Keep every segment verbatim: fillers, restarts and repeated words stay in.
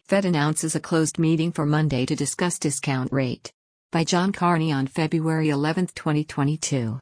Fed announces a closed meeting for Monday to discuss discount rate. By John Carney on February eleventh, twenty twenty-two.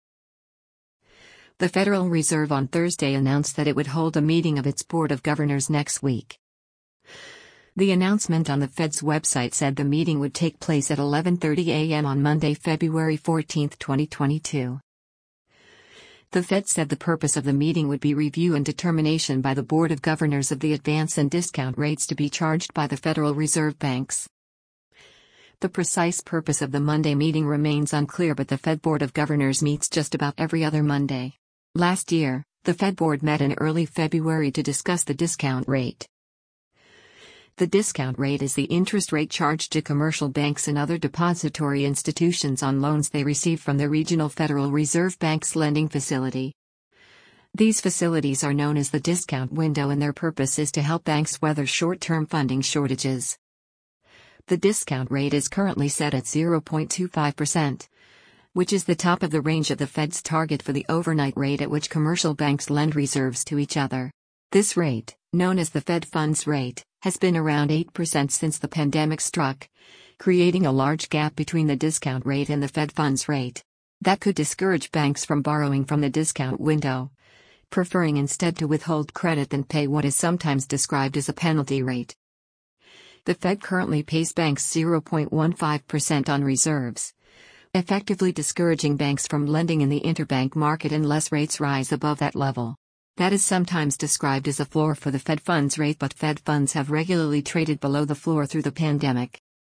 The Federal Reserve on Thursday announced that it would hold a meeting of its Board of Governors next week. The announcement on the Fed's website said the meeting would take place at eleven thirty a m on Monday, February fourteenth, twenty twenty-two. The Fed said the purpose of the meeting would be review and determination by the Board of Governors of the advance and discount rates to be charged by the Federal Reserve banks. The precise purpose of the Monday meeting remains unclear, but the Fed Board of Governors meets just about every other Monday. Last year, the Fed Board met in early February to discuss the discount rate. The discount rate is the interest rate charged to commercial banks and other depository institutions on loans they receive from the regional Federal Reserve Bank's lending facility. These facilities are known as the discount window, and their purpose is to help banks weather short-term funding shortages. The discount rate is currently set at zero point two five percent, which is the top of the range of the Fed's target for the overnight rate at which commercial banks lend reserves to each other. This rate, known as the Fed funds rate, has been around eight percent since the pandemic struck, creating a large gap between the discount rate and the Fed funds rate. That could discourage banks from borrowing from the discount window, preferring instead to withhold credit than pay what is sometimes described as a penalty rate. The Fed currently pays banks zero point one five percent on reserves, effectively discouraging banks from lending in the interbank market unless rates rise above that level. That is sometimes described as a floor for the Fed funds rate, but Fed funds have regularly traded below the floor through the pandemic.